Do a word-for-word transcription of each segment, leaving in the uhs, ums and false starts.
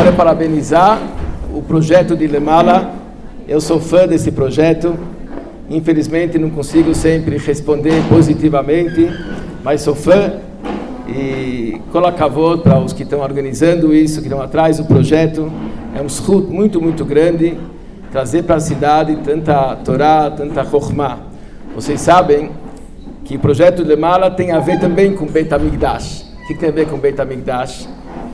quero parabenizar o projeto de Lemala. Eu sou fã desse projeto. Infelizmente não consigo sempre responder positivamente, mas sou fã e coloca a voz para os que estão organizando isso, que estão atrás do projeto. É um zhut muito, muito grande trazer para a cidade tanta Torá, tanta Chokhmah. Vocês sabem que o projeto de Lemala tem a ver também com Beit HaMikdash. O que tem a ver com Beit HaMikdash?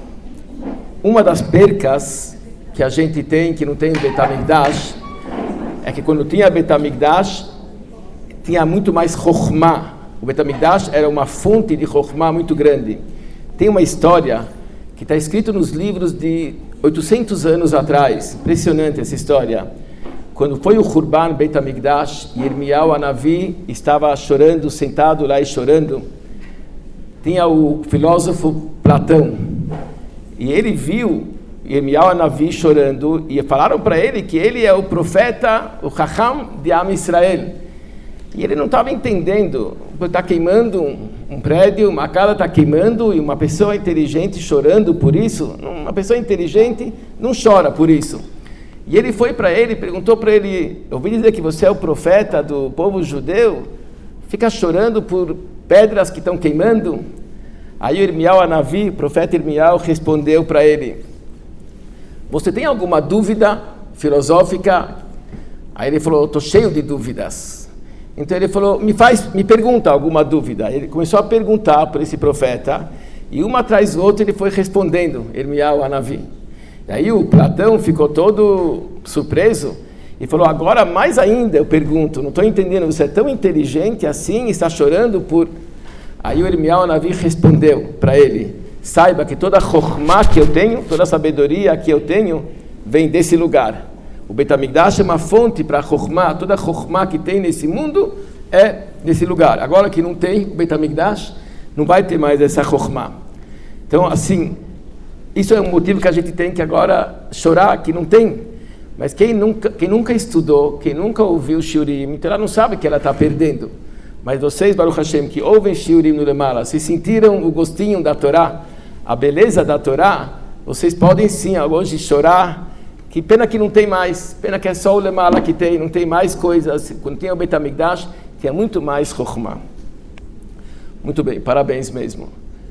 Uma das percas que a gente tem, que não tem Beit HaMikdash, é que quando tinha Beit HaMikdash, tinha muito mais Chokhmah. O Beit HaMikdash era uma fonte de Chokhmah muito grande. Tem uma história que está escrita nos livros de oitocentos anos atrás. Impressionante essa história. Quando foi o Hurban Beit HaMikdash, e Irmiyahu Hanavi estava chorando, sentado lá e chorando, tinha o filósofo Platão. E ele viu Irmiyahu Hanavi chorando, e falaram para ele que ele é o profeta, o Chacham de Am Israel. E ele não estava entendendo. Está queimando um, um prédio, uma casa está queimando, e uma pessoa inteligente chorando por isso. Uma pessoa inteligente não chora por isso. E ele foi para ele, perguntou para ele: eu ouvi dizer que você é o profeta do povo judeu, fica chorando por pedras que estão queimando? Aí o Irmiyahu Hanavi, o profeta Irmiyahu, respondeu para ele: você tem alguma dúvida filosófica? Aí ele falou: estou cheio de dúvidas. Então ele falou: me faz, me pergunta alguma dúvida. Ele começou a perguntar para esse profeta, e uma atrás do outro ele foi respondendo, Irmiyahu Hanavi. E aí o Platão ficou todo surpreso e falou: agora mais ainda eu pergunto, não estou entendendo, você é tão inteligente assim e está chorando por... Aí o Irmiyahu Hanavi respondeu para ele: saiba que toda a Chokhmah que eu tenho, toda a sabedoria que eu tenho, vem desse lugar. O Beit HaMikdash é uma fonte para a Chokhmah, toda a Chokhmah que tem nesse mundo é desse lugar. Agora que não tem o Beit HaMikdash, não vai ter mais essa Chokhmah. Então, assim, isso é um motivo que a gente tem que agora chorar, que não tem. Mas quem nunca, quem nunca estudou, quem nunca ouviu Shiurim, então ela não sabe que ela está perdendo. Mas vocês, Baruch Hashem, que ouvem Shiurim no Lemala, se sentiram o gostinho da Torá, a beleza da Torá, vocês podem sim hoje chorar. Que pena que não tem mais, pena que é só o Lemala que tem, não tem mais coisas. Quando tinha o Beit HaMikdash, tinha muito mais Chokhmah. Muito bem, parabéns mesmo.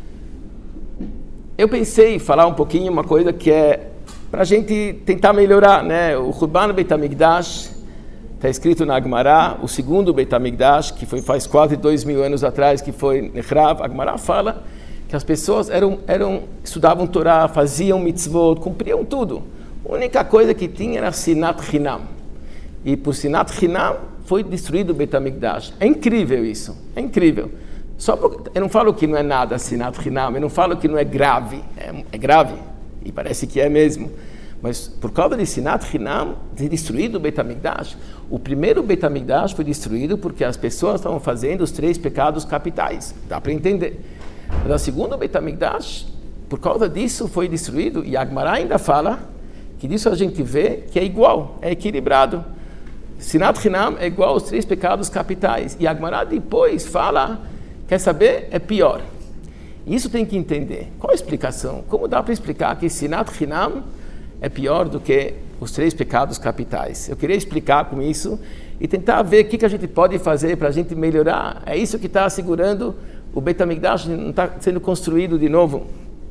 Eu pensei em falar um pouquinho uma coisa que é para a gente tentar melhorar, né? O Hurban Beit HaMikdash está escrito na Agmará, o segundo Beit HaMikdash, que foi faz quase dois mil anos atrás, que foi Nechrav. A Agmará fala que as pessoas eram, eram, estudavam Torá, faziam mitzvot, cumpriam tudo. A única coisa que tinha era Sinat Chinam. E por Sinat Chinam foi destruído o Beit HaMikdash. É incrível isso, é incrível. Só porque, eu não falo que não é nada Sinat Chinam, eu não falo que não é grave. É, é grave, e parece que é mesmo. Mas por causa de Sinat Chinam, ter destruído o Beit HaMikdash, o primeiro Beit HaMikdash foi destruído porque as pessoas estavam fazendo os três pecados capitais. Dá para entender. Mas o segundo Beit HaMikdash, por causa disso, foi destruído. E a Agmará ainda fala que disso a gente vê que é igual, é equilibrado. Sinat Chinam é igual aos três pecados capitais. E a Agmará depois fala, quer saber, é pior. E isso tem que entender. Qual a explicação? Como dá para explicar que Sinat Chinam é pior do que os três pecados capitais? Eu queria explicar com isso e tentar ver o que a gente pode fazer para a gente melhorar. É isso que está segurando o Beit HaMikdash, não está sendo construído de novo.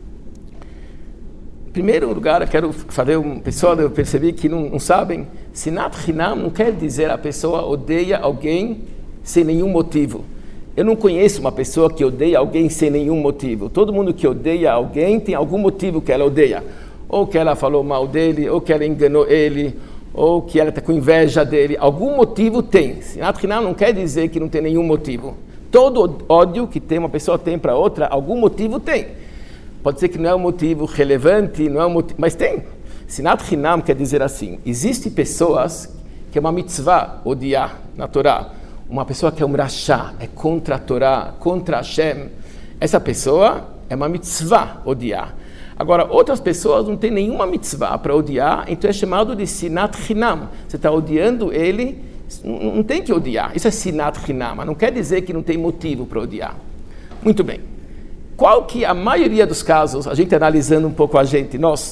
Em primeiro lugar, eu quero fazer um pessoal, eu percebi que não, não sabem, Sinat Chinam não quer dizer a pessoa odeia alguém sem nenhum motivo. Eu não conheço uma pessoa que odeia alguém sem nenhum motivo. Todo mundo que odeia alguém tem algum motivo que ela odeia. Ou que ela falou mal dele, ou que ela enganou ele, ou que ela está com inveja dele. Algum motivo tem. Sinat Chinam não quer dizer que não tem nenhum motivo. Todo ódio que tem uma pessoa tem para outra, algum motivo tem. Pode ser que não é um motivo relevante, não é um motivo, mas tem. Sinat Chinam quer dizer assim, existem pessoas que é uma mitzvah odiar na Torá. Uma pessoa que é um rachá, é contra a Torá, contra Hashem. Essa pessoa é uma mitzvah odiar. Agora, outras pessoas não têm nenhuma mitzvah para odiar, então é chamado de Sinat Chinam. Você está odiando ele, não, não tem que odiar. Isso é Sinat Chinam, mas não quer dizer que não tem motivo para odiar. Muito bem. Qual que a maioria dos casos, a gente analisando um pouco a gente, nós,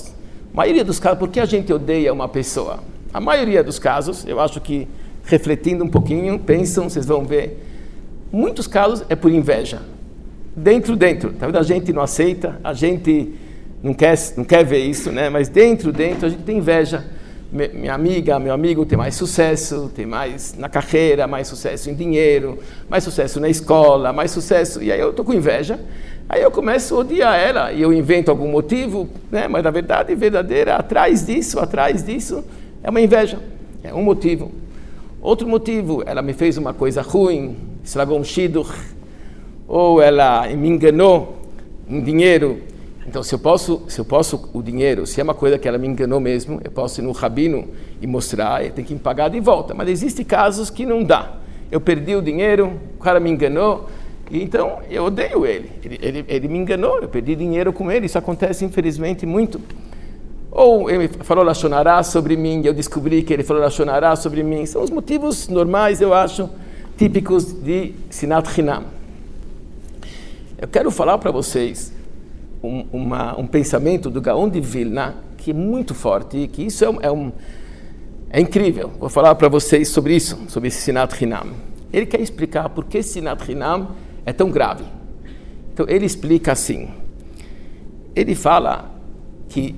A maioria dos casos, por que a gente odeia uma pessoa? A maioria dos casos, eu acho que, refletindo um pouquinho, pensam, vocês vão ver, muitos casos é por inveja. Dentro, dentro. Talvez a gente não aceita, a gente não quer, não quer ver isso, né? Mas dentro, dentro, a gente tem inveja. Minha amiga, meu amigo tem mais sucesso, tem mais na carreira, mais sucesso em dinheiro, mais sucesso na escola, mais sucesso. E aí eu estou com inveja, aí eu começo a odiar ela, e eu invento algum motivo, né? Mas na verdade, verdadeira, atrás disso, atrás disso, é uma inveja, é um motivo. Outro motivo, ela me fez uma coisa ruim, estragou um shidduch, ou ela me enganou em dinheiro. Então, se eu posso, se eu posso o dinheiro, se é uma coisa que ela me enganou mesmo, eu posso ir no rabino e mostrar, ele tem que me pagar de volta. Mas existem casos que não dá. Eu perdi o dinheiro, o cara me enganou, e então eu odeio ele. Ele, ele. ele me enganou, eu perdi dinheiro com ele, isso acontece infelizmente muito. Ou ele falou lashon hará sobre mim, eu descobri que ele falou lashon hará sobre mim. São os motivos normais, eu acho, típicos de sinat chinam. Eu quero falar para vocês Um, uma, um pensamento do Gaon de Vilna que é muito forte e que isso é, um, é, um, é incrível. Vou falar para vocês sobre isso, sobre esse Sinat Chinam. Ele quer explicar por que Sinat Chinam é tão grave. Então ele explica assim, ele fala que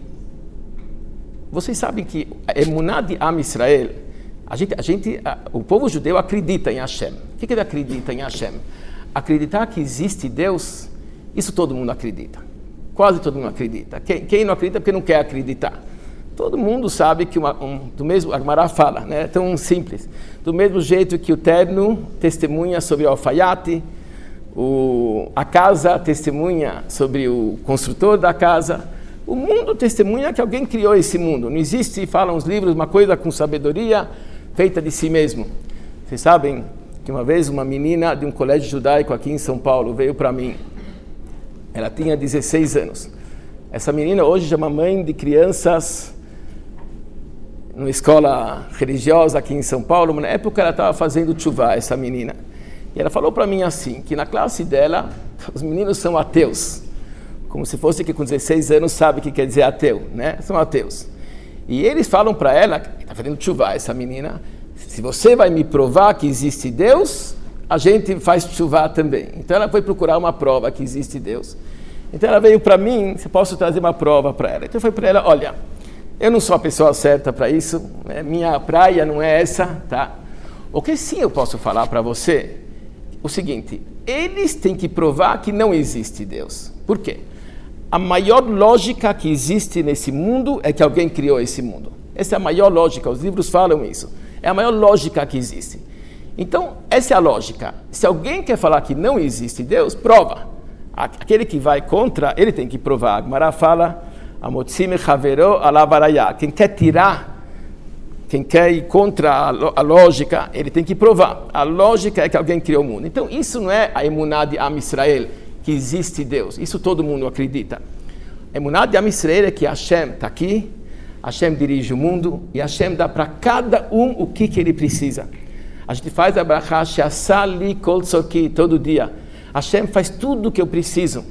vocês sabem que a emuná de Am Israel, a gente, a gente, a, o povo judeu acredita em Hashem. O que, que ele acredita em Hashem? Acreditar que existe Deus, isso todo mundo acredita. Quase todo mundo acredita. Quem, quem não acredita é porque não quer acreditar. Todo mundo sabe que, uma, um, do mesmo, a Gemara fala, né, é tão simples, do mesmo jeito que o terno testemunha sobre o alfaiate, o, a casa testemunha sobre o construtor da casa, o mundo testemunha que alguém criou esse mundo. Não existe, falam os livros, uma coisa com sabedoria feita de si mesmo. Vocês sabem que uma vez uma menina de um colégio judaico aqui em São Paulo veio para mim. Ela tinha dezesseis anos. Essa menina hoje é uma mãe de crianças numa escola religiosa aqui em São Paulo. Na época ela estava fazendo tchuvá, essa menina. E ela falou para mim assim, que na classe dela, os meninos são ateus. Como se fosse que com dezesseis anos sabe o que quer dizer ateu, né? São ateus. E eles falam para ela, que está fazendo tchuvá, essa menina, se você vai me provar que existe Deus, a gente faz tchuvá também. Então ela foi procurar uma prova que existe Deus. Então ela veio para mim, se posso trazer uma prova para ela. Então eu falei para ela, olha, eu não sou a pessoa certa para isso, né? Minha praia não é essa, tá? O que sim eu posso falar para você, o seguinte, eles têm que provar que não existe Deus. Por quê? A maior lógica que existe nesse mundo é que alguém criou esse mundo. Essa é a maior lógica, os livros falam isso. É a maior lógica que existe. Então, essa é a lógica. Se alguém quer falar que não existe Deus, prova. Aquele que vai contra, ele tem que provar. A Gemara fala, Amotzime Chavero Alavaraya. Quem quer tirar, quem quer ir contra a lógica, ele tem que provar. A lógica é que alguém criou o mundo. Então, isso não é a emuná de Am Israel, que existe Deus. Isso todo mundo acredita. A emuná de Am Israel é que Hashem está aqui, Hashem dirige o mundo, e Hashem dá para cada um o que, que ele precisa. A gente faz a brachá, she'asali kol tzorki, todo dia. Hashem faz tudo o que eu preciso.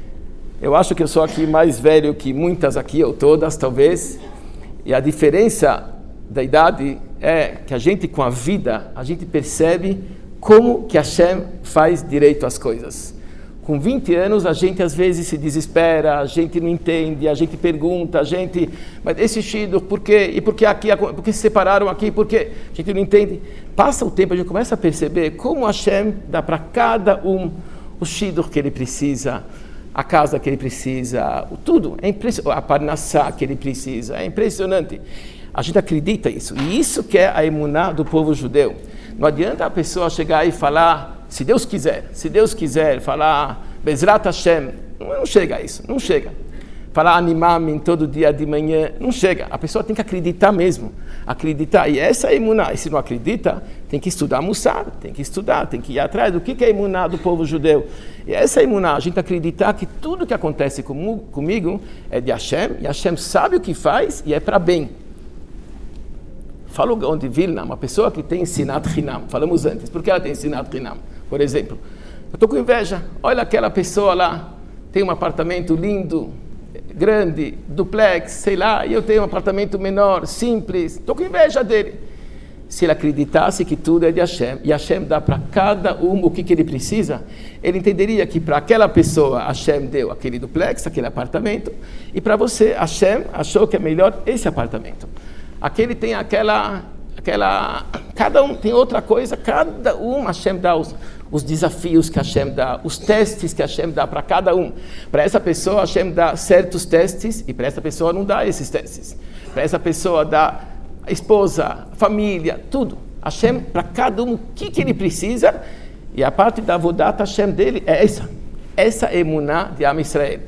Eu acho que eu sou aqui mais velho que muitas aqui, ou todas, talvez. E a diferença da idade é que a gente, com a vida, a gente percebe como que Hashem faz direito as coisas. Com vinte anos, a gente às vezes se desespera, a gente não entende, a gente pergunta, a gente... Mas esse shidduch, por quê? E por que aqui? Por que se separaram aqui? Por quê? A gente não entende. Passa o tempo, a gente começa a perceber como Hashem dá para cada um o shidduch que ele precisa, a casa que ele precisa, tudo. É impressionante. A parnassá que ele precisa. É impressionante. A gente acredita nisso. E isso que é a emuná do povo judeu. Não adianta a pessoa chegar e falar... Se Deus quiser, se Deus quiser falar Bezrat Hashem, não chega a isso, não chega. Falar Animamin todo dia de manhã, não chega. A pessoa tem que acreditar mesmo, acreditar. E essa é a emuná. E se não acredita, tem que estudar Mussar, tem que estudar, tem que ir atrás do que é a emuná do povo judeu. E essa é a emuná, a gente acreditar que tudo que acontece comigo é de Hashem, e Hashem sabe o que faz e é para bem. Fala o Gaon de Vilna, uma pessoa que tem Sinat Chinam, falamos antes, por que ela tem Sinat Chinam? Por exemplo, eu estou com inveja, olha aquela pessoa lá, tem um apartamento lindo, grande, duplex, sei lá, e eu tenho um apartamento menor, simples, estou com inveja dele. Se ele acreditasse que tudo é de Hashem, e Hashem dá para cada um o que, que ele precisa, ele entenderia que para aquela pessoa Hashem deu aquele duplex, aquele apartamento, e para você Hashem achou que é melhor esse apartamento. Aquele tem aquela, aquela, cada um tem outra coisa, cada um Hashem dá os, os desafios que Hashem dá, os testes que Hashem dá para cada um. Para essa pessoa Hashem dá certos testes, e para essa pessoa não dá esses testes. Para essa pessoa dá a esposa, a família, tudo. Hashem, para cada um, o que, que ele precisa, e a parte da Avodat Hashem dele é essa. Essa é a emuná de Am Israel.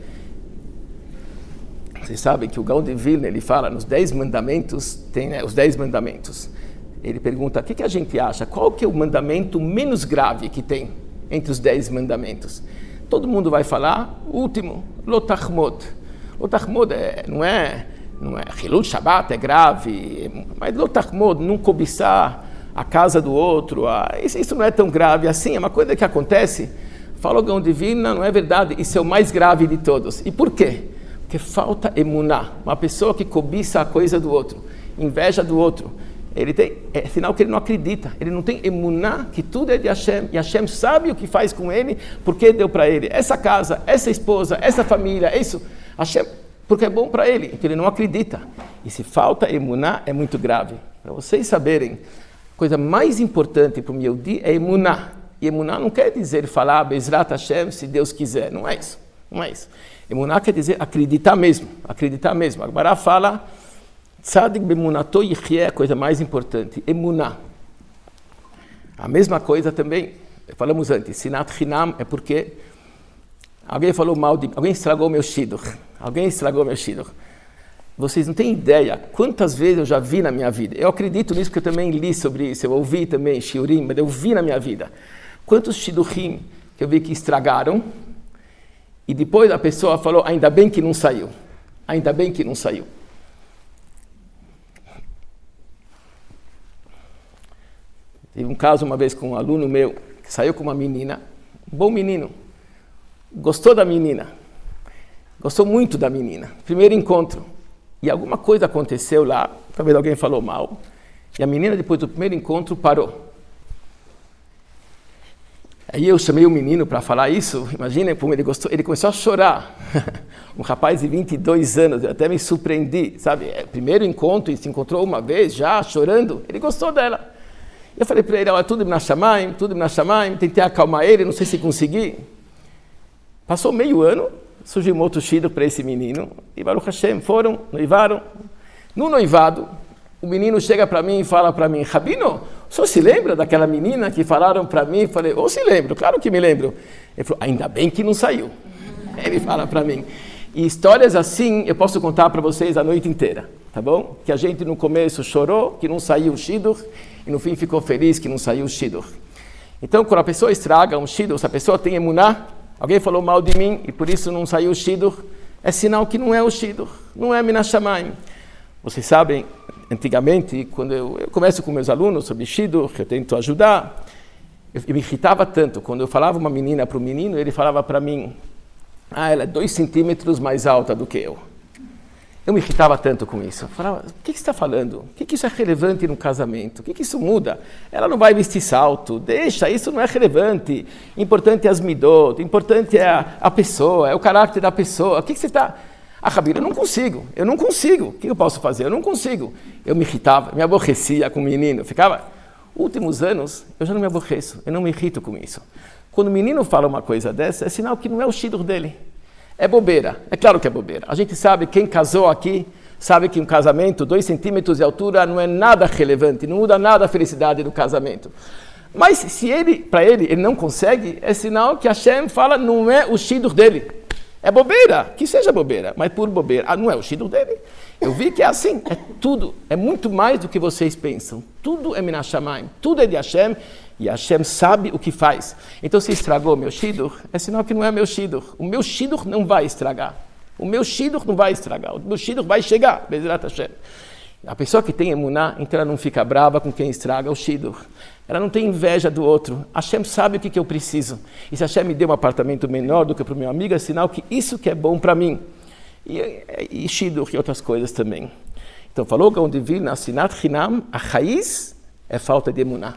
Vocês sabem que o Gaon de Vilna, ele fala nos dez mandamentos, tem né, os dez mandamentos. Ele pergunta, o que, que a gente acha? Qual que é o mandamento menos grave que tem entre os dez mandamentos? Todo mundo vai falar, o último, Lotachmod. Lotachmod é, não é... Não é, Hilul Shabbat é grave, mas Lotachmod, não cobiçar a casa do outro, ah, isso, isso não é tão grave assim, é uma coisa que acontece. Falou Gaon de Vilna, não é verdade, isso é o mais grave de todos. E por quê? Porque falta emuná, uma pessoa que cobiça a coisa do outro, inveja do outro, ele tem, é sinal que ele não acredita, ele não tem emuná, que tudo é de Hashem, e Hashem sabe o que faz com ele, porque deu para ele essa casa, essa esposa, essa família, isso, Hashem, porque é bom para ele, porque ele não acredita. E se falta emuná, é muito grave. Para vocês saberem, a coisa mais importante para o Yehudi é emuná. E emuná não quer dizer falar Bezrat Hashem, se Deus quiser. Não é isso. Não é isso. Emuná quer dizer acreditar mesmo. Acreditar mesmo. Agora fala, Tzadik bemunato yichye é a coisa mais importante. Emuná. A mesma coisa também, falamos antes, Sinat Hinam é porque alguém falou mal de mim, alguém estragou meu shidduch. Alguém estragou meu shidduch. Vocês não têm ideia quantas vezes eu já vi na minha vida. Eu acredito nisso porque eu também li sobre isso, eu ouvi também shiurim, mas eu vi na minha vida. Quantos shidduchim que eu vi que estragaram e depois a pessoa falou, ainda bem que não saiu. Ainda bem que não saiu. Tive um caso uma vez com um aluno meu que saiu com uma menina, um bom menino, gostou da menina. Gostou muito da menina. Primeiro encontro. E alguma coisa aconteceu lá. Talvez alguém falou mal. E a menina, depois do primeiro encontro, parou. Aí eu chamei o menino para falar isso. Imaginem como ele gostou. Ele começou a chorar. Um rapaz de vinte e dois anos. Eu até me surpreendi. Sabe? É, primeiro encontro, e se encontrou uma vez já, chorando. Ele gostou dela. Eu falei para ele, olha, tudo na Shamayim, tudo na Shamayim. Tentei acalmar ele, não sei se consegui. Passou meio ano. Surgiu um outro shidduch para esse menino, e Baruch Hashem, foram, noivaram. No noivado, o menino chega para mim e fala para mim, Rabino, o senhor se lembra daquela menina que falaram para mim? Eu falei, oh, se lembro, claro que me lembro. Ele falou, ainda bem que não saiu. Ele fala para mim. E histórias assim eu posso contar para vocês a noite inteira, tá bom? Que a gente no começo chorou, que não saiu o shidduch, e no fim ficou feliz que não saiu o shidduch. Então, quando a pessoa estraga um shidduch, se a pessoa tem emuná, alguém falou mal de mim e por isso não saiu o shidduch, é sinal que não é o shidduch, não é Minas Shamayim. Vocês sabem, antigamente, quando eu, eu começo com meus alunos sobre shidduch, eu tento ajudar, eu, eu me irritava tanto. Quando eu falava uma menina para o menino, ele falava para mim, ah, ela é dois centímetros mais alta do que eu. Eu me irritava tanto com isso. Eu falava, o que, que você está falando? O que, que isso é relevante no casamento? O que, que isso muda? Ela não vai vestir salto. Deixa, isso não é relevante. Importante é as midot, importante é a, a pessoa, é o caráter da pessoa. O que, que você está... Ah, Rabino, eu não consigo, eu não consigo. O que eu posso fazer? Eu não consigo. Eu me irritava, me aborrecia com o menino. Ficava... Últimos anos, eu já não me aborreço, eu não me irrito com isso. Quando o menino fala uma coisa dessa, é sinal que não é o shidduch dele. É bobeira, é claro que é bobeira. A gente sabe, quem casou aqui, sabe que um casamento, dois centímetros de altura, não é nada relevante, não muda nada a felicidade do casamento. Mas se ele, para ele, ele não consegue, é sinal que Hashem fala, não é o shidduch dele. É bobeira, que seja bobeira, mas por bobeira. Ah, não é o shidduch dele. Eu vi que é assim, é tudo, é muito mais do que vocês pensam. Tudo é Minas Shamayim, tudo é de Hashem, e Hashem sabe o que faz. Então, se estragou meu shidduch, é sinal que não é meu shidduch. O meu shidduch não vai estragar. O meu shidduch não vai estragar. O meu shidduch vai chegar, Bezrat Hashem. A pessoa que tem emuná, então ela não fica brava com quem estraga o shidduch. Ela não tem inveja do outro. Hashem sabe o que, que eu preciso. E se Hashem me deu um apartamento menor do que para o meu amigo, é sinal que isso que é bom para mim. e, e Shidduch e outras coisas também. Então falou Gaon de Vilna, Sinat Chinam, a raiz é falta de emuná.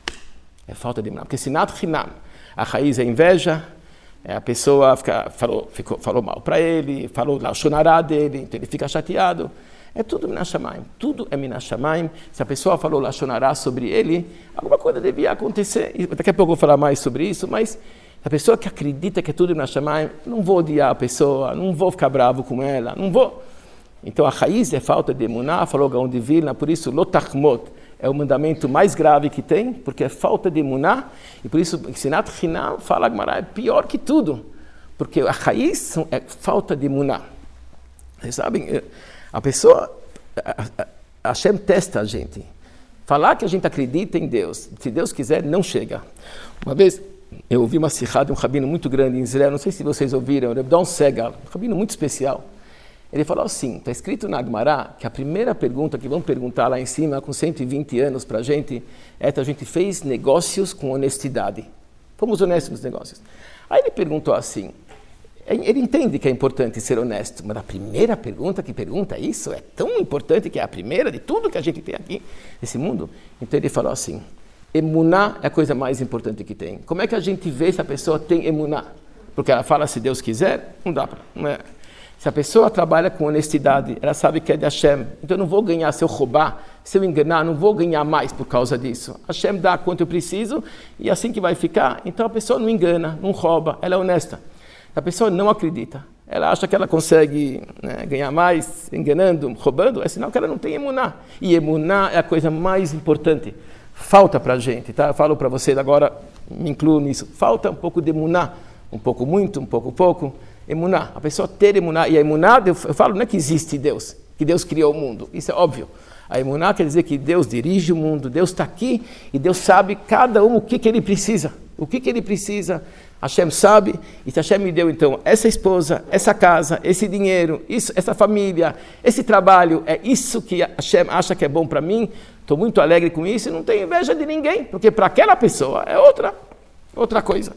É falta de emuná, porque Sinat Chinam, a raiz é inveja, é a pessoa fica, falou, ficou, falou mal para ele, falou lá o shonará dele, então ele fica chateado. É tudo Minashamayim, tudo é Minashamayim. Se a pessoa falou Lashon Hará sobre ele, alguma coisa devia acontecer. E daqui a pouco eu vou falar mais sobre isso, mas a pessoa que acredita que é tudo Minashamayim, não vou odiar a pessoa, não vou ficar bravo com ela, não vou. Então a raiz é falta de emuná, falou Gaon de Vilna, por isso Lotachmot é o mandamento mais grave que tem, porque é falta de emuná, e por isso Sinat Chinam, fala Gemara, é pior que tudo, porque a raiz é falta de emuná. Vocês sabem... A pessoa, a, a, a Hashem testa a gente. Falar que a gente acredita em Deus, se Deus quiser, não chega. Uma vez, eu ouvi uma sirá de um rabino muito grande em Israel, não sei se vocês ouviram, Reb Don Segal, um rabino muito especial. Ele falou assim, está escrito na Gemara, que a primeira pergunta que vão perguntar lá em cima, com cento e vinte anos para a gente, é se a gente fez negócios com honestidade. Fomos honestos nos negócios. Aí ele perguntou assim, ele entende que é importante ser honesto, mas a primeira pergunta que pergunta isso é tão importante que é a primeira de tudo que a gente tem aqui nesse mundo. Então ele falou assim, emuná é a coisa mais importante que tem. Como é que a gente vê se a pessoa tem emuná? Porque ela fala se Deus quiser, não dá para. Não é. Se a pessoa trabalha com honestidade, ela sabe que é de Hashem, então eu não vou ganhar se eu roubar, se eu enganar, não vou ganhar mais por causa disso. Hashem dá quanto eu preciso e assim que vai ficar. Então a pessoa não engana, não rouba, ela é honesta. A pessoa não acredita, ela acha que ela consegue, né, ganhar mais enganando, roubando, é sinal que ela não tem emuná. E emuná é a coisa mais importante. Falta para a gente, tá? Eu falo para vocês agora, me incluo nisso. Falta um pouco de emuná, um pouco muito, um pouco pouco. Emuná, a pessoa ter emuná. E a emuná, eu falo, não é que existe Deus, que Deus criou o mundo, isso é óbvio. A emuná quer dizer que Deus dirige o mundo, Deus está aqui e Deus sabe cada um o que, que ele precisa. O que, que ele precisa, Hashem sabe, e se Hashem me deu então essa esposa, essa casa, esse dinheiro, isso, essa família, esse trabalho, é isso que Hashem acha que é bom para mim, estou muito alegre com isso e não tenho inveja de ninguém, porque para aquela pessoa é outra, outra coisa.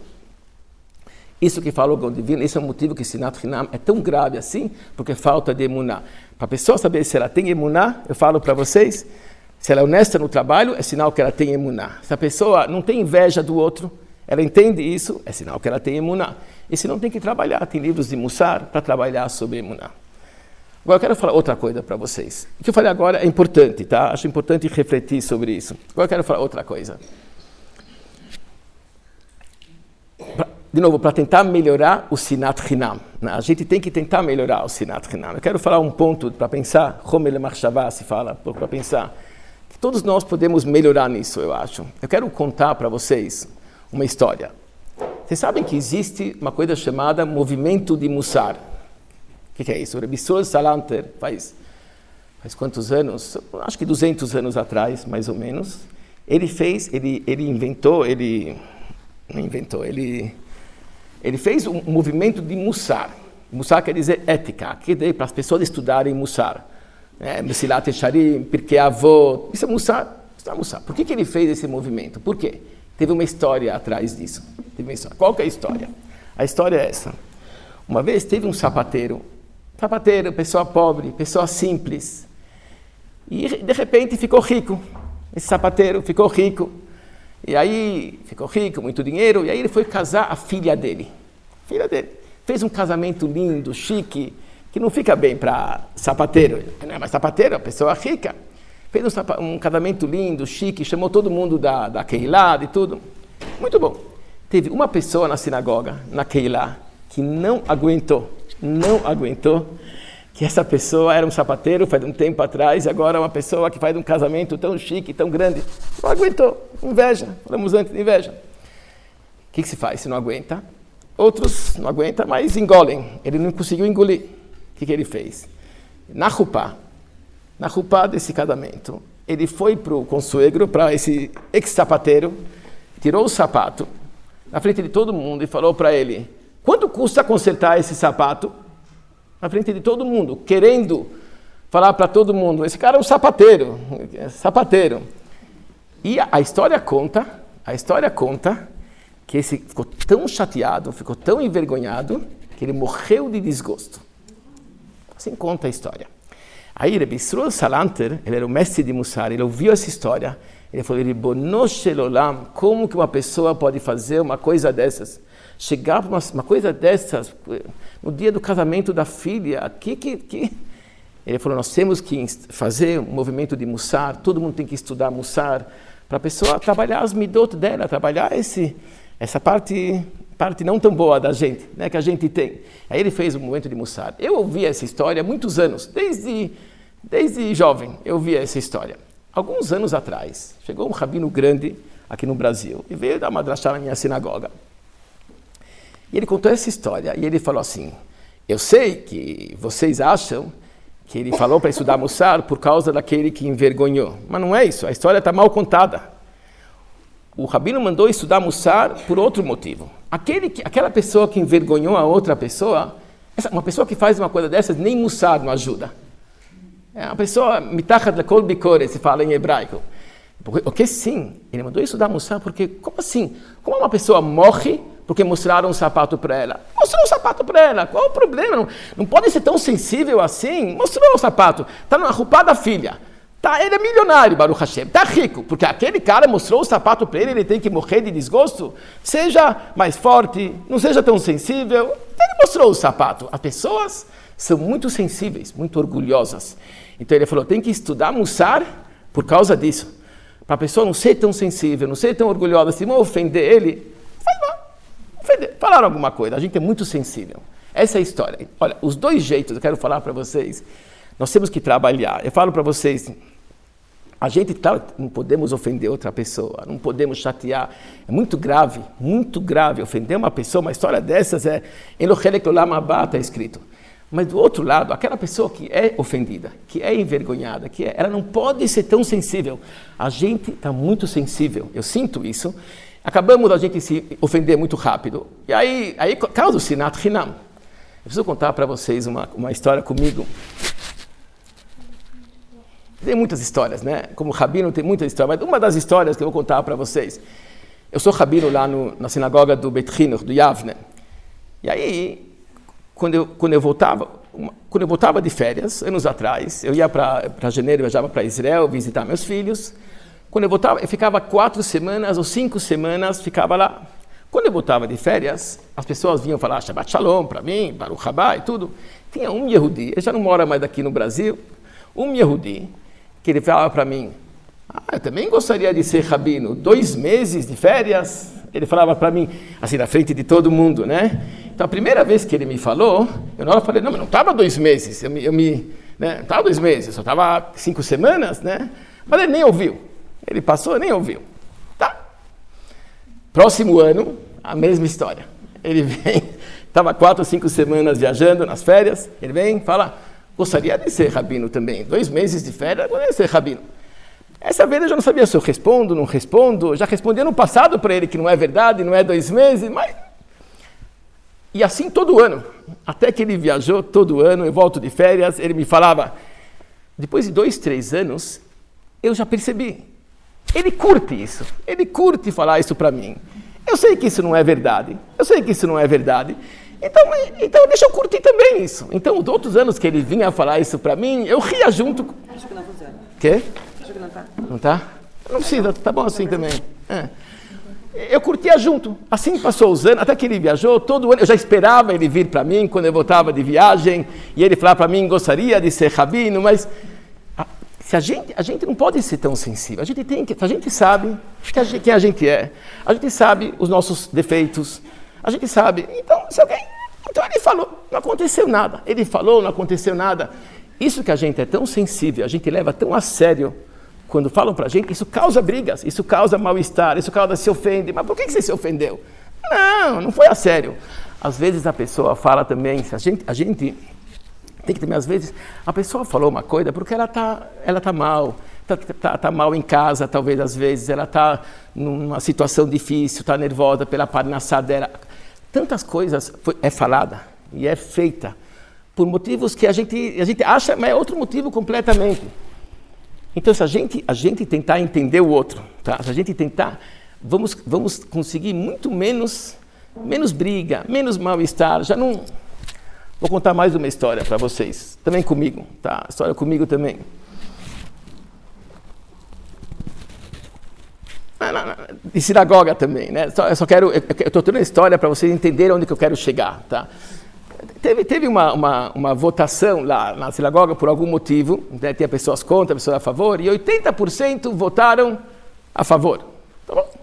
Isso que falou Gaon de Vilna, esse é o motivo que Sinat Chinam é tão grave assim, porque falta de emuná. Para a pessoa saber se ela tem emuná, eu falo para vocês, se ela é honesta no trabalho, é sinal que ela tem emuná. Se a pessoa não tem inveja do outro, ela entende isso, é sinal que ela tem emuná. E se não tem que trabalhar, tem livros de Mussar para trabalhar sobre emuná. Agora eu quero falar outra coisa para vocês. O que eu falei agora é importante, tá? Acho importante refletir sobre isso. Agora eu quero falar outra coisa. Pra, de novo, para tentar melhorar o Sinat Chinam. A gente tem que tentar melhorar o Sinat Chinam. Eu quero falar um ponto para pensar, Homel Machshavá se fala, para pensar, que todos nós podemos melhorar nisso, eu acho. Eu quero contar para vocês uma história. Vocês sabem que existe uma coisa chamada movimento de Mussar. O que, que é isso? O Rebbe Sol Salanter faz, faz quantos anos? Acho que duzentos anos atrás, mais ou menos. Ele fez, ele, ele inventou, ele não inventou, ele, ele fez um movimento de Mussar. Mussar quer dizer ética, que daí para as pessoas estudarem Mussar. Mesilat Yesharim, Pirkei Avot, isso é Mussar. Isso é Mussar. Por que, que ele fez esse movimento? Por quê? Teve uma história atrás disso. Teve uma história. Qual que é a história? A história é essa. Uma vez teve um sapateiro, sapateiro, pessoa pobre, pessoa simples, e de repente ficou rico. Esse sapateiro ficou rico, e aí ficou rico, muito dinheiro, e aí ele foi casar a filha dele. Filha dele. Fez um casamento lindo, chique, que não fica bem para sapateiro. Não é mais sapateiro, é uma pessoa rica. Fez um, um casamento lindo, chique, chamou todo mundo da, da Keilah e tudo. Muito bom. Teve uma pessoa na sinagoga, na Keilah, que não aguentou, não aguentou, que essa pessoa era um sapateiro faz um tempo atrás, e agora é uma pessoa que faz um casamento tão chique, tão grande. Não aguentou. Inveja. Falamos antes de inveja. O que, que se faz se não aguenta? Outros não aguentam, mas engolem. Ele não conseguiu engolir. O que, que ele fez? Na Rupá, na Rupá desse casamento, ele foi para o consuegro, para esse ex-sapateiro, tirou o sapato na frente de todo mundo e falou para ele, quanto custa consertar esse sapato? Na frente de todo mundo, querendo falar para todo mundo, esse cara é um sapateiro, sapateiro. E a, a história conta, a história conta que esse ficou tão chateado, ficou tão envergonhado, que ele morreu de desgosto. Assim conta a história. Aí Rebbe Yisroel Salanter, ele era o mestre de Mussar, ele ouviu essa história, ele falou, Ribono shel olam, como que uma pessoa pode fazer uma coisa dessas? Chegar para uma, uma coisa dessas, no dia do casamento da filha, que, que, que... Ele falou, nós temos que fazer um movimento de Mussar, todo mundo tem que estudar Mussar, para a pessoa trabalhar as midot dela, trabalhar esse, essa parte, parte não tão boa da gente, né, que a gente tem. Aí ele fez um movimento de Mussar. Eu ouvi essa história há muitos anos, desde, desde jovem eu ouvi essa história. Alguns anos atrás, chegou um rabino grande aqui no Brasil e veio dar uma drachá na minha sinagoga. E ele contou essa história e ele falou assim, eu sei que vocês acham que ele falou para estudar Mussar por causa daquele que envergonhou. Mas não é isso, a história está mal contada. O rabino mandou estudar Mussar por outro motivo. Aquele que, aquela pessoa que envergonhou a outra pessoa, essa, uma pessoa que faz uma coisa dessas, nem Mussar não ajuda. É uma pessoa, mitachat lekol bikore, se fala em hebraico. Porque sim, ele mandou estudar Mussar porque, como assim? Como uma pessoa morre porque mostraram um sapato para ela? Mostrou um sapato para ela, qual o problema? Não, não pode ser tão sensível assim. Mostrou o sapato, está na roupa da filha. Tá, ele é milionário, Baruch Hashem, está rico, porque aquele cara mostrou o sapato para ele, ele tem que morrer de desgosto. Seja mais forte, não seja tão sensível. Ele mostrou o sapato. As pessoas são muito sensíveis, muito orgulhosas. Então ele falou, tem que estudar Mussar por causa disso. Para a pessoa não ser tão sensível, não ser tão orgulhosa, se não ofender ele, vai lá. Falaram alguma coisa, a gente é muito sensível. Essa é a história. Olha, os dois jeitos, eu quero falar para vocês, nós temos que trabalhar. Eu falo para vocês, a gente tá, não podemos ofender outra pessoa, não podemos chatear. É muito grave, muito grave ofender uma pessoa. Uma história dessas é Elohelek Olam Haba, está escrito. Mas do outro lado, aquela pessoa que é ofendida, que é envergonhada, que é, ela não pode ser tão sensível. A gente está muito sensível, eu sinto isso. Acabamos a gente se ofender muito rápido. E aí, aí causa o sinat hinam. Eu preciso contar para vocês uma, uma história comigo. Tem muitas histórias, né? Como rabino tem muitas histórias, mas uma das histórias que eu vou contar para vocês. Eu sou rabino lá no, na sinagoga do Beit Chinuch, do Yavne. E aí, quando eu, quando eu voltava, quando eu voltava de férias, anos atrás, eu ia para janeiro, eu viajava para Israel visitar meus filhos. Quando eu voltava, eu ficava quatro semanas ou cinco semanas, ficava lá. Quando eu voltava de férias, as pessoas vinham falar Shabbat Shalom para mim, Baruch Haba e tudo. Tinha um Yehudi, ele já não mora mais aqui no Brasil, um Yehudi, que ele falava para mim, ah, eu também gostaria de ser rabino, dois meses de férias. Ele falava para mim, assim, na frente de todo mundo, né? Então, a primeira vez que ele me falou, eu na hora falei, não, mas não estava dois meses, eu me, eu me né, não estava dois meses, só estava cinco semanas, né? Mas ele nem ouviu. Ele passou, nem ouviu. Tá. Próximo ano, a mesma história. Ele vem, estava quatro ou cinco semanas viajando nas férias, ele vem e fala, gostaria de ser rabino também. Dois meses de férias, gostaria de ser rabino. Essa vez eu já não sabia se eu respondo, não respondo. Já respondi no passado para ele que não é verdade, não é dois meses, mas... E assim todo ano. Até que ele viajou todo ano, eu volto de férias, ele me falava, depois de dois, três anos, eu já percebi. Ele curte isso, ele curte falar isso para mim. Eu sei que isso não é verdade, eu sei que isso não é verdade, então, então deixa eu curtir também isso. Então, os outros anos que ele vinha falar isso para mim, eu ria junto. Acho que não funciona. Quê? Acho que não tá. Não tá? Não precisa, tá bom assim também. É. Eu curtia junto, assim passou os anos, até que ele viajou, todo ano, eu já esperava ele vir para mim, quando eu voltava de viagem, e ele falava para mim, gostaria de ser rabino, mas... Se a gente, a gente não pode ser tão sensível, a gente tem que, a gente sabe que a gente, quem a gente é, a gente sabe os nossos defeitos, a gente sabe, então, se alguém, então ele falou, não aconteceu nada, ele falou, não aconteceu nada. Isso que a gente é tão sensível, a gente leva tão a sério, quando falam pra gente, isso causa brigas, isso causa mal-estar, isso causa se ofende, mas por que você se ofendeu? Não, não foi a sério. Às vezes a pessoa fala também, se a gente, a gente tem que também, às vezes, a pessoa falou uma coisa porque ela está ela tá mal, está tá, tá mal em casa, talvez, às vezes, ela está numa situação difícil, está nervosa pela parnassá dela. Tantas coisas foi, é falada e é feita por motivos que a gente, a gente acha, mas é outro motivo completamente. Então, se a gente, a gente tentar entender o outro, tá? Se a gente tentar, vamos, vamos conseguir muito menos, menos briga, menos mal-estar, já não... Vou contar mais uma história para vocês, também comigo, tá? História comigo também. De sinagoga também, né? Eu só quero, eu estou tendo uma história para vocês entenderem onde que eu quero chegar, tá? Teve, teve uma, uma, uma votação lá na sinagoga por algum motivo, né? Tinha pessoas contra, pessoas a favor, e oitenta por cento votaram a favor, tá bom?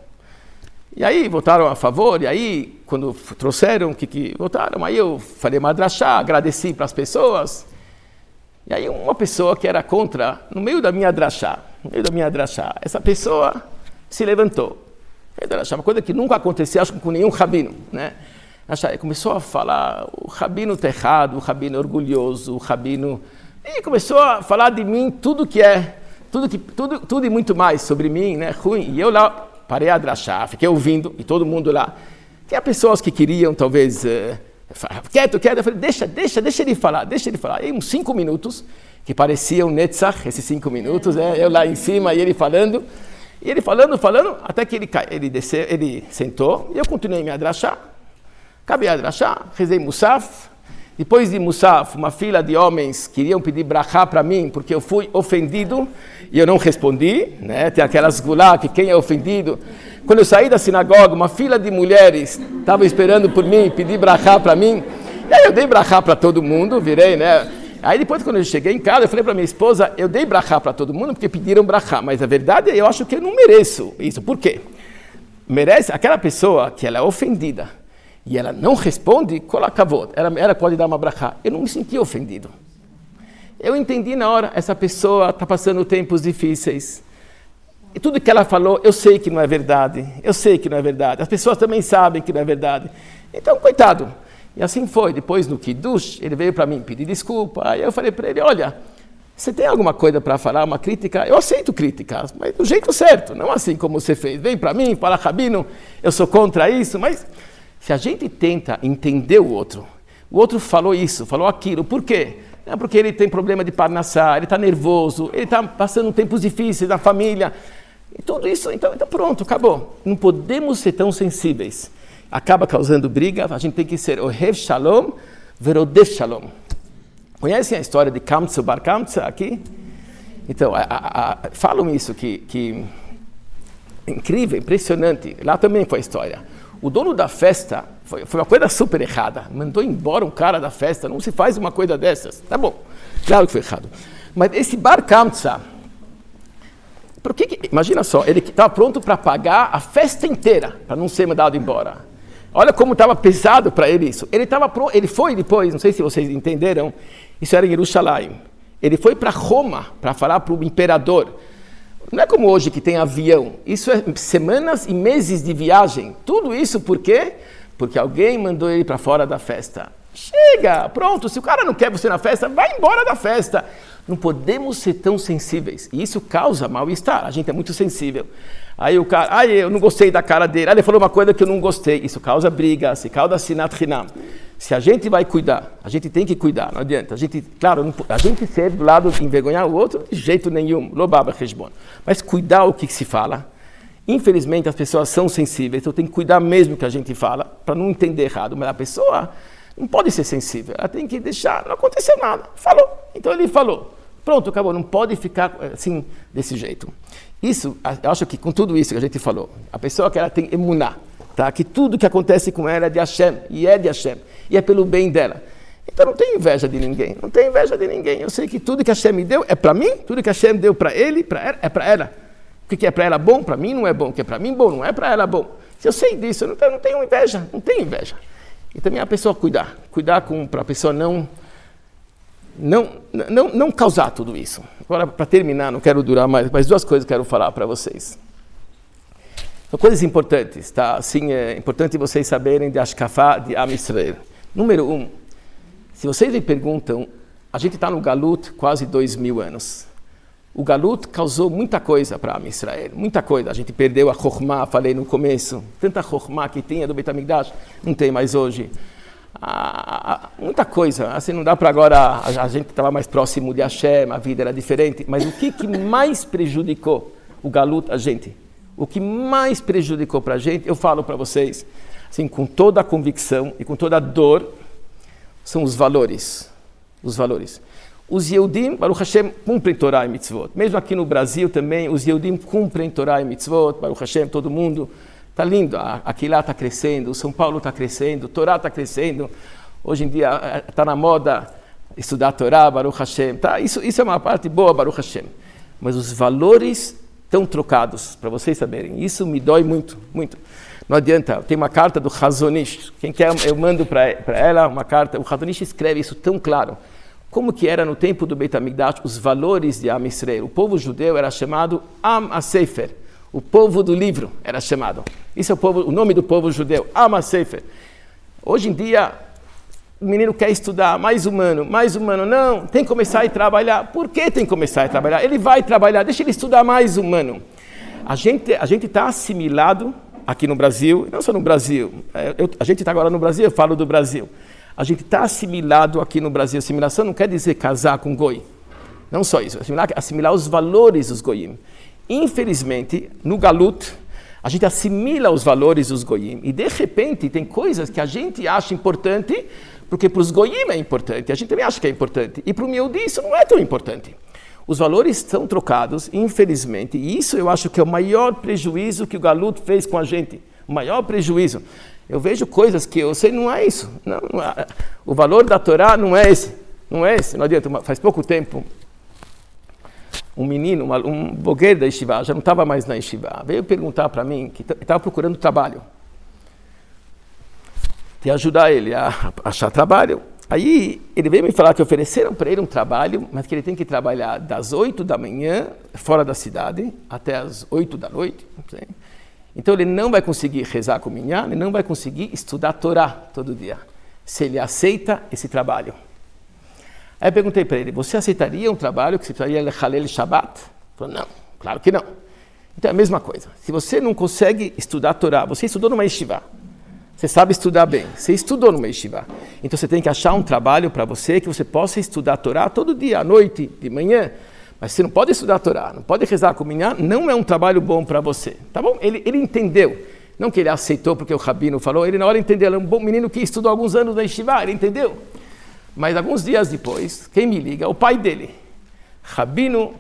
E aí votaram a favor, e aí quando trouxeram o que, que votaram, aí eu falei uma drachá, agradeci para as pessoas, e aí uma pessoa que era contra, no meio da minha drachá, no meio da minha drachá, essa pessoa se levantou. Uma coisa que nunca aconteceu, acho que com nenhum rabino, né? Começou a falar, o rabino está errado, o rabino é orgulhoso, o rabino... E começou a falar de mim tudo que é, tudo, que, tudo, tudo e muito mais sobre mim, né? Ruim. E eu lá parei a drachá, fiquei ouvindo, e todo mundo lá. Tinha pessoas que queriam, talvez, uh, quieto, quieto. Eu falei, deixa, deixa, deixa ele falar, deixa ele falar. E uns cinco minutos, que pareciam Netzach, esses cinco minutos, né? Eu lá em cima e ele falando... E ele falando, falando, até que ele, ele desceu, ele sentou, e eu continuei minha drachá. Acabei a drachá, rezei Musaf. Depois de Musaf, uma fila de homens queriam pedir brachá para mim, porque eu fui ofendido, e eu não respondi, né? Tem aquelas gulá que quem é ofendido. Quando eu saí da sinagoga, uma fila de mulheres estavam esperando por mim, pedir brachá para mim. E aí eu dei brachá para todo mundo, virei, né? Aí depois, quando eu cheguei em casa, eu falei para minha esposa, eu dei brachá para todo mundo, porque pediram brachá, mas a verdade é eu acho que eu não mereço isso. Por quê? Merece aquela pessoa que ela é ofendida e ela não responde, colacavô, ela, ela pode dar uma brachá. Eu não me senti ofendido. Eu entendi na hora, essa pessoa está passando tempos difíceis. E tudo que ela falou, eu sei que não é verdade. Eu sei que não é verdade. As pessoas também sabem que não é verdade. Então, coitado. E assim foi. Depois, no Kiddush, ele veio para mim pedir desculpa. Aí eu falei para ele, olha, você tem alguma coisa para falar, uma crítica? Eu aceito críticas, mas do jeito certo, não assim como você fez. Vem para mim, fala, Rabino, eu sou contra isso. Mas se a gente tenta entender o outro, o outro falou isso, falou aquilo, por quê? É porque ele tem problema de parnassá, ele está nervoso, ele está passando tempos difíceis na família. E tudo isso, então, então pronto, acabou. Não podemos ser tão sensíveis. Acaba causando briga, a gente tem que ser Ohev Shalom, Verodef Shalom. Conhecem a história de Kamsa, Bar Kamsa aqui? Então, a, a, a, falam isso, que, que incrível, impressionante. Lá também foi a história. O dono da festa, foi, foi uma coisa super errada, mandou embora um cara da festa, não se faz uma coisa dessas. Tá bom, claro que foi errado. Mas esse Bar Kamsa, por que, que imagina só, ele estava pronto para pagar a festa inteira, para não ser mandado embora. Olha como estava pesado para ele isso. Ele, tava pro, ele foi depois, não sei se vocês entenderam, isso era em Jerusalém. Ele foi para Roma para falar para o imperador. Não é como hoje que tem avião. Isso é semanas e meses de viagem. Tudo isso por quê? Porque alguém mandou ele para fora da festa. Chega, pronto. Se o cara não quer você na festa, vai embora da festa. Não podemos ser tão sensíveis. E isso causa mal-estar. A gente é muito sensível. Aí o cara, ai, eu não gostei da cara dele. Aí ele falou uma coisa que eu não gostei. Isso causa briga, se causa sinat hinam. Se a gente vai cuidar, a gente tem que cuidar, não adianta. A gente, claro, não, a gente ser do lado de envergonhar o outro, de jeito nenhum. Lobaba resbon. Mas cuidar o que se fala. Infelizmente, as pessoas são sensíveis. Então tem que cuidar mesmo o que a gente fala, para não entender errado. Mas a pessoa não pode ser sensível. Ela tem que deixar, não aconteceu nada. Falou. Então ele falou. Pronto, acabou. Não pode ficar assim, desse jeito. Isso, eu acho que com tudo isso que a gente falou, a pessoa que ela tem emuná, tá? Que tudo que acontece com ela é de Hashem, e é de Hashem, e é pelo bem dela. Então não tem inveja de ninguém, não tem inveja de ninguém. Eu sei que tudo que Hashem me deu é para mim, tudo que Hashem deu para ele, pra ela, é para ela. O que é para ela bom, para mim não é bom. O que é para mim bom, não é para ela bom. Se eu sei disso, eu não tenho, não tenho inveja, não tenho inveja. E também a pessoa cuidar, cuidar para a pessoa não... Não, não, não causar tudo isso. Agora, para terminar, não quero durar mais, mas duas coisas que quero falar para vocês. São coisas importantes, tá? Assim, é importante vocês saberem de Ashkafá de Am Israel. Número um, se vocês me perguntam, a gente está no Galut quase dois mil anos. O Galut causou muita coisa para Am Israel, muita coisa. A gente perdeu a Chokhmah, falei no começo. Tanta Chokhmah que tinha do Beit HaMikdash, não tem mais hoje. Ah, muita coisa, assim não dá para agora, a, a gente estava mais próximo de Hashem, a vida era diferente, mas o que, que mais prejudicou o Galut a gente? O que mais prejudicou para a gente, eu falo para vocês, assim, com toda a convicção e com toda a dor, são os valores. Os valores. Os Yehudim, Baruch Hashem, cumprem Torá e Mitzvot. Mesmo aqui no Brasil também, os Yehudim cumprem Torá e Mitzvot. Baruch Hashem, todo mundo. Está lindo, aqui lá está crescendo, São Paulo está crescendo, Torá está crescendo. Hoje em dia está na moda estudar Torá, Baruch Hashem. Tá, isso, isso é uma parte boa, Baruch Hashem. Mas os valores estão trocados, para vocês saberem. Isso me dói muito, muito. Não adianta, tem uma carta do Chazon Ish. Quem quer, eu mando para ela uma carta. O Chazon Ish escreve isso tão claro. Como que era no tempo do Beit HaMikdash, os valores de Am Yisrael. O povo judeu era chamado Am HaSefer. O povo do livro era chamado. Isso é o, povo, o nome do povo judeu, Am HaSefer. Hoje em dia, o menino quer estudar mais humano, mais humano. Não, tem que começar a ir trabalhar. Por que tem que começar a trabalhar? Ele vai trabalhar, deixa ele estudar mais humano. A gente a gente está assimilado aqui no Brasil, não só no Brasil. Eu, a gente está agora no Brasil, eu falo do Brasil. A gente está assimilado aqui no Brasil. Assimilação não quer dizer casar com goi. Não só isso. Assimilar, assimilar os valores dos goyim. Infelizmente, no Galut, a gente assimila os valores dos goyim. E, de repente, tem coisas que a gente acha importante, porque para os goyim é importante. A gente também acha que é importante. E para o Yehudi isso não é tão importante. Os valores estão trocados, infelizmente. E isso eu acho que é o maior prejuízo que o Galut fez com a gente. O maior prejuízo. Eu vejo coisas que eu sei, não é isso. Não, não é. O valor da Torá não é esse. Não é esse. Não adianta. Faz pouco tempo, um menino, uma, um blogueiro da Yeshiva, já não estava mais na Yeshiva, veio perguntar para mim que estava procurando trabalho. De ajudar ele a achar trabalho. Aí ele veio me falar que ofereceram para ele um trabalho, mas que ele tem que trabalhar das oito da manhã, fora da cidade, até as oito da noite. Então ele não vai conseguir rezar com minha, ele não vai conseguir estudar Torá todo dia, se ele aceita esse trabalho. Aí eu perguntei para ele, você aceitaria um trabalho que você precisaria Lechalel Shabbat? Ele falou, não, claro que não. Então é a mesma coisa. Se você não consegue estudar Torá, você estudou numa yeshiva, você sabe estudar bem, você estudou numa yeshiva, então você tem que achar um trabalho para você que você possa estudar Torá todo dia, à noite, de manhã. Mas você não pode estudar Torá, não pode rezar com minha, não é um trabalho bom para você. Tá bom? Ele, ele entendeu. Não que ele aceitou porque o rabino falou, ele na hora entendeu, ele é um bom menino que estudou alguns anos na yeshiva, ele entendeu. Mas alguns dias depois, quem me liga? O pai dele. Rabino,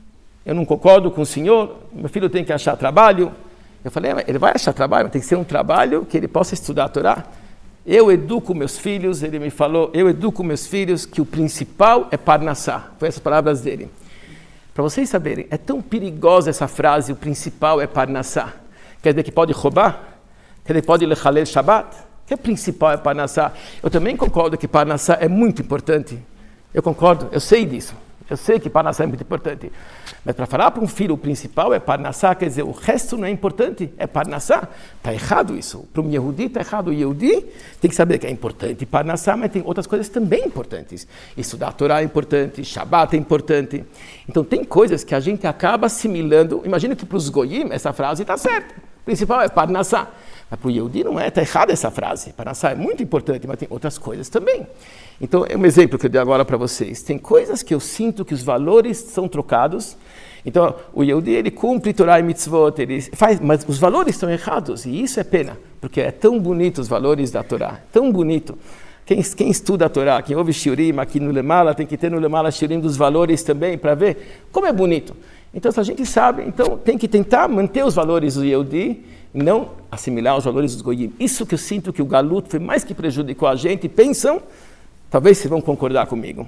eu não concordo com o senhor, meu filho tem que achar trabalho. Eu falei, ele vai achar trabalho, mas tem que ser um trabalho que ele possa estudar a Torá. Eu educo meus filhos, ele me falou, eu educo meus filhos que o principal é Parnassá. Foi essas palavras dele. Para vocês saberem, é tão perigosa essa frase, o principal é Parnassá. Quer dizer que pode roubar? Quer dizer que pode Lechalel Shabbat? Que o principal é Parnassá. Eu também concordo que Parnassá é muito importante. Eu concordo, eu sei disso. Eu sei que Parnassá é muito importante. Mas para falar para um filho o principal é Parnassá, quer dizer, o resto não é importante, é Parnassá. Está errado isso. Para um Yehudi está errado. O Yehudi tem que saber que é importante Parnassá, mas tem outras coisas também importantes. Estudar a Torá é importante, Shabbat é importante. Então tem coisas que a gente acaba assimilando. Imagina que para os goyim essa frase está certa. O principal é Parnassá. Mas para o Yehudi não é, está errada essa frase. Parnassá é muito importante, mas tem outras coisas também. Então, é um exemplo que eu dei agora para vocês. Tem coisas que eu sinto que os valores são trocados. Então, o Yehudi, ele cumpre Torá e Mitzvot, ele faz, mas os valores estão errados. E isso é pena, porque é tão bonito os valores da Torá, tão bonito. Quem, quem estuda a Torá, quem ouve Shiurim aqui no Lemala, tem que ter no Lemala Shiurim dos valores também, para ver como é bonito. Então, se a gente sabe, então tem que tentar manter os valores do Yehudi, não assimilar os valores dos Goyim. Isso que eu sinto que o Galut foi mais que prejudicou a gente. Pensam, talvez vocês vão concordar comigo.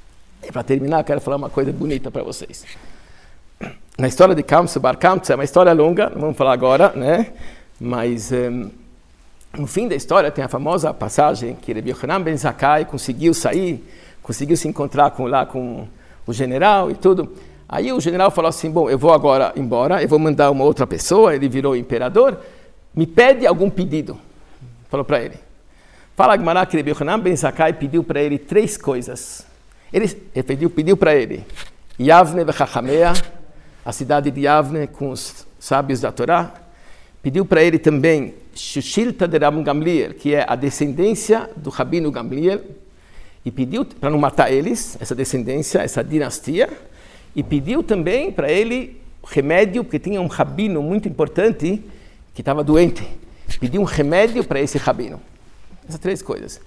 E para terminar, quero falar uma coisa bonita para vocês. Na história de Kamsa, Bar Kamsa, é uma história longa, não vamos falar agora, né? Mas um, no fim da história tem a famosa passagem que Rabbi Yochanan ben Zakkai conseguiu sair, conseguiu se encontrar com, lá com o general e tudo. Aí o general falou assim, bom, eu vou agora embora, eu vou mandar uma outra pessoa, ele virou imperador, me pede algum pedido. Falou para ele. Fala Gemara que Rabbi Yochanan ben Zakkai pediu para ele três coisas. Ele, ele pediu, pediu para ele Yavne vechachamea, a cidade de Yavne com os sábios da Torá. Pediu para ele também Shushilta de Rabban Gamliel, que é a descendência do Rabino Gamliel. E pediu para não matar eles, essa descendência, essa dinastia. E pediu também para ele remédio, porque tinha um rabino muito importante que estava doente. Pediu um remédio para esse rabino. Essas três coisas.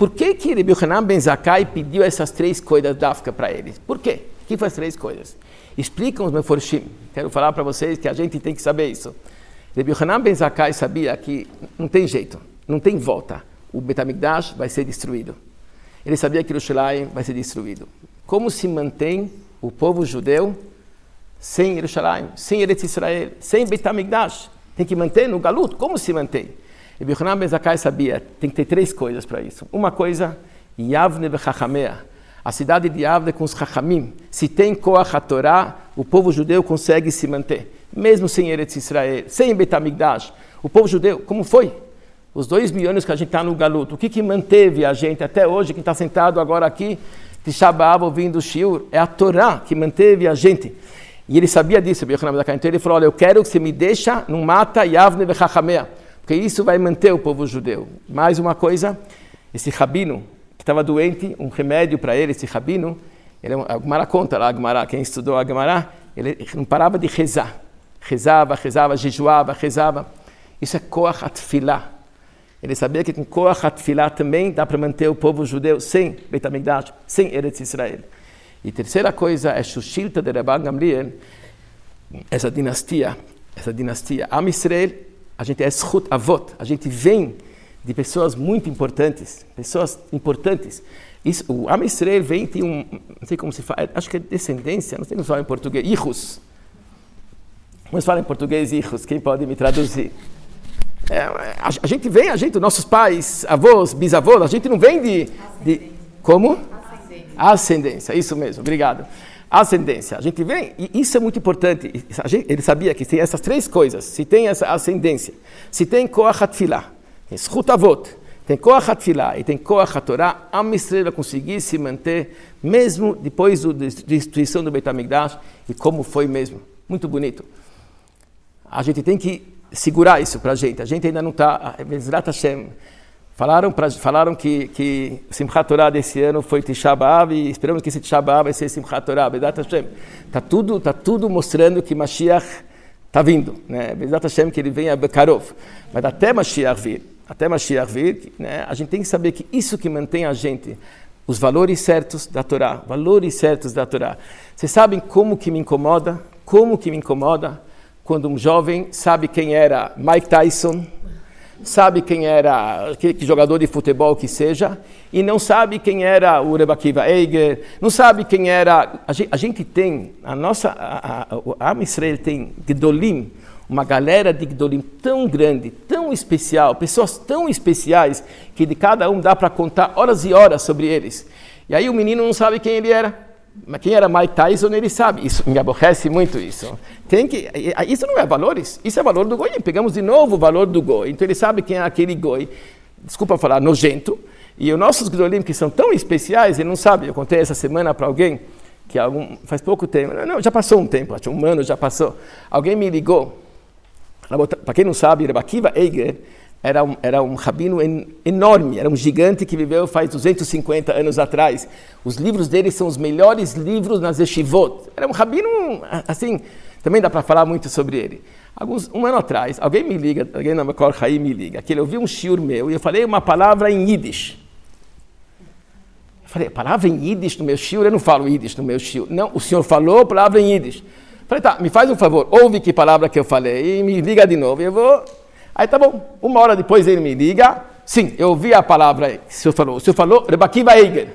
Por que que Rabbi Yochanan Ben Zakkai pediu essas três coisas da África para eles? Por quê? O que foram as três coisas? Explicam os meforshim. Quero falar para vocês que a gente tem que saber isso. Rabbi Yochanan Ben Zakkai sabia que não tem jeito, não tem volta. O Beit HaMikdash vai ser destruído. Ele sabia que Jerusalém vai ser destruído. Como se mantém o povo judeu sem Jerusalém, sem Eretz Israel, sem Beit HaMikdash? Tem que manter no galuto. Como se mantém? Rabbi Yochanan Ben Zakkai sabia, tem que ter três coisas para isso. Uma coisa, Yavne v'Chachamea, a cidade de Yavne com os Chachamim. Se tem Koach HaTorah, o povo judeu consegue se manter. Mesmo sem Eretz Israel, sem Beit HaMikdash. O povo judeu, como foi? Os dois mil anos que a gente está no galuto, o que que manteve a gente até hoje, que está sentado agora aqui, de Shabbat ouvindo o Shiur, é a Torá que manteve a gente. E ele sabia disso, então ele falou, olha, eu quero que você me deixa, não mata Yavne v'Chachamea, porque isso vai manter o povo judeu. Mais uma coisa, esse rabino, que estava doente, um remédio para ele, esse rabino, ele, a Gemara conta lá, a Gemara, quem estudou a Gemara, ele não parava de rezar. Rezava, rezava, jejuava, rezava. Isso é Koach HaTfilah. Ele sabia que com Koach HaTfilah também dá para manter o povo judeu sem Beit HaMikdash, sem Eretz Israel. E terceira coisa é Shushilta de Rabban Gamliel, essa dinastia, essa dinastia. Am Israel, a gente é Zchut Avot, a gente vem de pessoas muito importantes, pessoas importantes. Isso, o Am Israel vem, tem um, não sei como se fala, acho que é descendência, não sei como se fala em português, hijos. Como se fala em português, hijos? Quem pode me traduzir? É, a, a gente vem, a gente, nossos pais, avós, bisavós, a gente não vem de... de como? Ascendência. Ascendência, isso mesmo, obrigado. Ascendência, a gente vem, e isso é muito importante. A gente, ele sabia que tem essas três coisas, se tem essa ascendência, se tem Koach HaTfilah, tem Zchut Avot, tem Koach HaTfilah e tem Koach HaTorah, a Am Israel vai conseguir se manter, mesmo depois da destruição do Beit HaMikdash, e como foi mesmo. Muito bonito. A gente tem que segurar isso para a gente. A gente ainda não está... Bezrat Hashem. Falaram, pra, falaram que, que Simchat Torah desse ano foi Tisha B'Av e esperamos que esse Tisha B'Av vai ser Simchat Torah. Bezrat Hashem. Está tudo, tá tudo mostrando que Mashiach está vindo. Né? Bezrat Hashem que ele vem a Bekarov. Mas até Mashiach vir, até Mashiach vir, né? A gente tem que saber que isso que mantém a gente, os valores certos da Torá, valores certos da Torá. Vocês sabem como que me incomoda? Como que me incomoda? Quando um jovem sabe quem era Mike Tyson, sabe quem era aquele jogador de futebol que seja, e não sabe quem era o Rebbe Akiva Eiger, não sabe quem era... A gente, a gente tem, a nossa... A, a, a Am Israel tem Gdolim, uma galera de Gdolim tão grande, tão especial, pessoas tão especiais, que de cada um dá para contar horas e horas sobre eles. E aí o menino não sabe quem ele era. Mas quem era Mike Tyson, ele sabe. Isso me aborrece muito isso. Tem que, isso não é valores, isso é valor do Goi. Pegamos de novo o valor do Goi. Então ele sabe quem é aquele Goi, desculpa falar, nojento. E os nossos Gdolim, que são tão especiais, ele não sabe. Eu contei essa semana para alguém, que algum, faz pouco tempo, não, já passou um tempo, acho um ano já passou. Alguém me ligou. Para quem não sabe, Rebbe Akiva Eiger Era um, era um rabino en, enorme, era um gigante que viveu faz duzentos e cinquenta anos atrás. Os livros dele são os melhores livros nas yeshivot. Era um rabino, assim, também dá para falar muito sobre ele. Alguns, um ano atrás, alguém me liga, alguém na Makor Haim me liga, que ele ouviu um shiur meu e eu falei uma palavra em Yiddish. Eu falei, palavra em Yiddish no meu shiur? Eu não falo Yiddish no meu shiur. Não, o senhor falou a palavra em Yiddish. Eu falei, tá, me faz um favor, ouve que palavra que eu falei e me liga de novo. Eu vou... Aí tá bom, uma hora depois ele me liga, sim, eu ouvi a palavra que o senhor falou, o senhor falou Rebbe Akiva Eiger.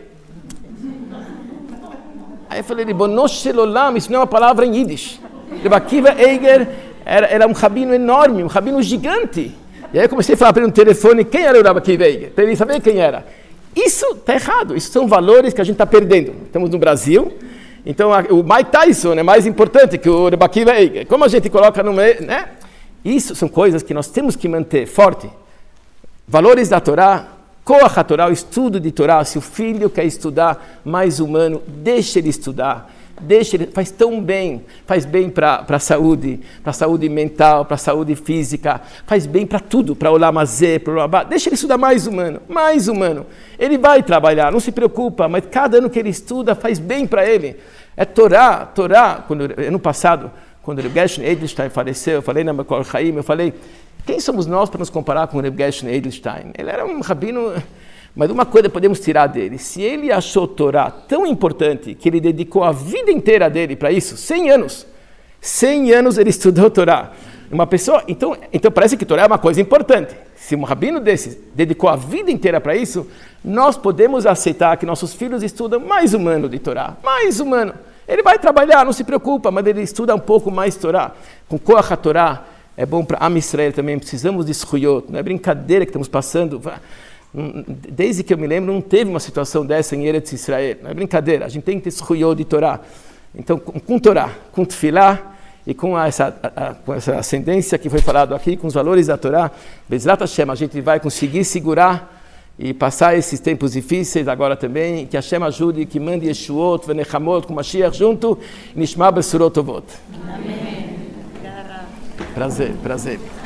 Aí eu falei, Ribono shel olam, isso não é uma palavra em Yiddish. Rebbe Akiva Eiger era, era um rabino enorme, um rabino gigante. E aí eu comecei a falar para ele no telefone quem era o Rebbe Akiva Eiger, para ele saber quem era. Isso está errado, isso são valores que a gente está perdendo. Estamos no Brasil, então o Mike Tyson é mais importante que o Rebbe Akiva Eiger. Como a gente coloca no meio, né? Isso são coisas que nós temos que manter forte. Valores da Torá, Koach HaTorah, o estudo de Torá. Se o filho quer estudar mais humano, deixa ele estudar. Deixa ele, faz tão bem, faz bem para a saúde, para a saúde mental, para a saúde física, faz bem para tudo, para o Lamazé, para o Labá. Deixa ele estudar mais humano, mais humano. Ele vai trabalhar, não se preocupa, mas cada ano que ele estuda faz bem para ele. É Torá, Torá, quando, ano passado, quando o Reb Gershon Edelstein faleceu, eu falei na Makor Haim, eu falei, quem somos nós para nos comparar com o Reb Gershon Edelstein? Ele era um rabino Mas uma coisa podemos tirar dele, se ele achou Torá tão importante que ele dedicou a vida inteira dele para isso, cem anos, cem anos ele estudou Torá. Uma pessoa, então, então parece que Torá é uma coisa importante. Se um rabino desse dedicou a vida inteira para isso, nós podemos aceitar que nossos filhos estudam mais um ano de Torá, mais um ano. Ele vai trabalhar, não se preocupa, mas ele estuda um pouco mais Torá. Com Koach HaTorá, é bom para Am Israel também, precisamos de Zchuyot, não é brincadeira que estamos passando. Desde que eu me lembro, não teve uma situação dessa em Eretz Israel, não é brincadeira, a gente tem que ter Zchuyot de Torá. Então, com, com Torá, com Tfilá, e com essa, a, a, com essa ascendência que foi falado aqui, com os valores da Torá, Bezrat Hashem, a gente vai conseguir segurar e passar esses tempos difíceis agora também, que Hashem ajude, que mande Yeshuot, Venechamot, com Mashiach junto, Nishma Besurot Tovot. Amém. Prazer, prazer.